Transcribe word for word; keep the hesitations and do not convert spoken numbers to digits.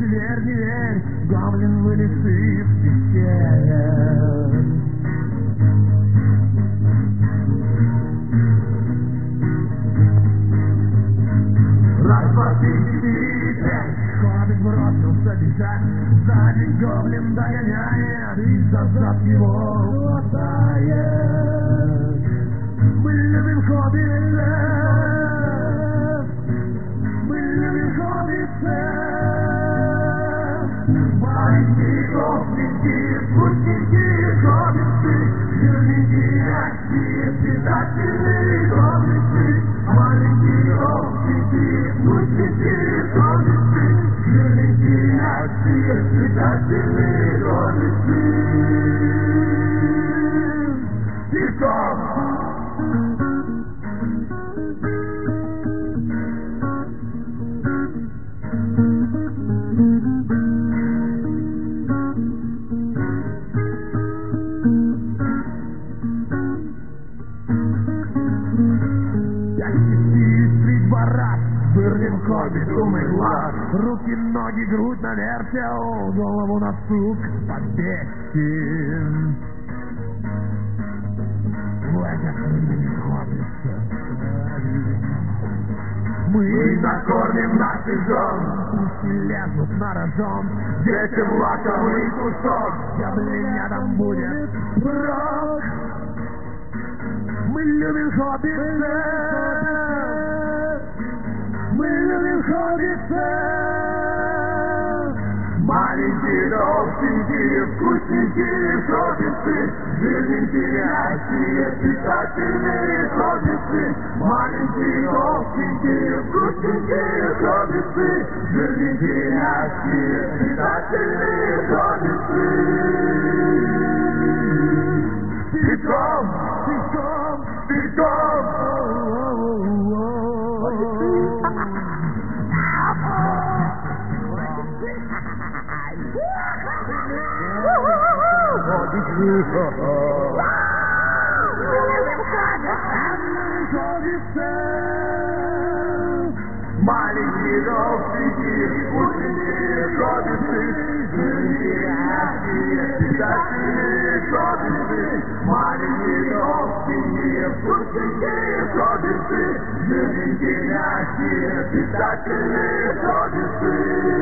верь, не верь, гомлин вылезы в пещере. Раз, два, три, четыре, пять. Хоббит бросился бежать, сзади гоблин догоняет, и за зад его хватает. Мы любим хоббитов, мы любим хоббитов. Маленькие гопники, спутники, хоббиты, юрники, мягкие, питательные хоббиты. Маленькие гопники, спутники, хоббиты, юрники, мягкие, питательные хоббиты. Пешком! Берлин хоббит, умный глаз, руки, ноги, грудь навертел, голову на сук повесим. В этот мир хоббита мы накормим наших жен, пусть лезут на рожон, детям лакомый кусок, яблонятам будет прок. Мы любим хоббита, мы любим хоббита. Маленькие, толстенькие, вкусненькие хоббиты, жирненькие, мягкие, питательные хоббиты. Маленькие, толстенькие, вкусненькие хоббиты, жирненькие, мягкие, питательные хоббиты. Пешком, пешком, пешком. Маленькие толстенькие, вкусненькие хоббиты, жирненькие, мягкие, питательные хоббиты. Маленькие толстенькие, вкусненькие хоббиты, жирненькие, мягкие, питательные хоббиты.